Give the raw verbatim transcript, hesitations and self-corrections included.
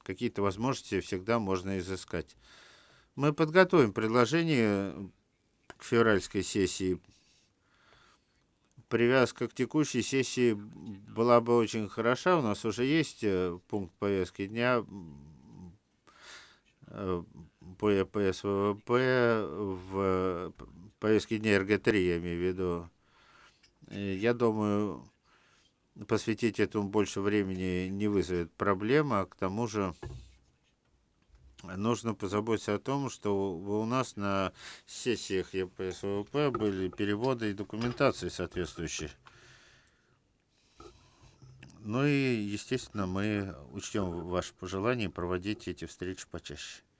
какие-то возможности всегда можно изыскать. Мы подготовим предложение к февральской сессии. Привязка к текущей сессии была бы очень хороша. У нас уже есть э, пункт повестки дня м, э, по Е П С В В П в повестке дня Р Г три, я имею в виду. И я думаю, посвятить этому больше времени не вызовет проблем, а к тому же нужно позаботиться о том, что у нас на сессиях Е П С В В П были переводы и документации соответствующие. Ну и, естественно, мы учтем ваши пожелания и проводить эти встречи почаще.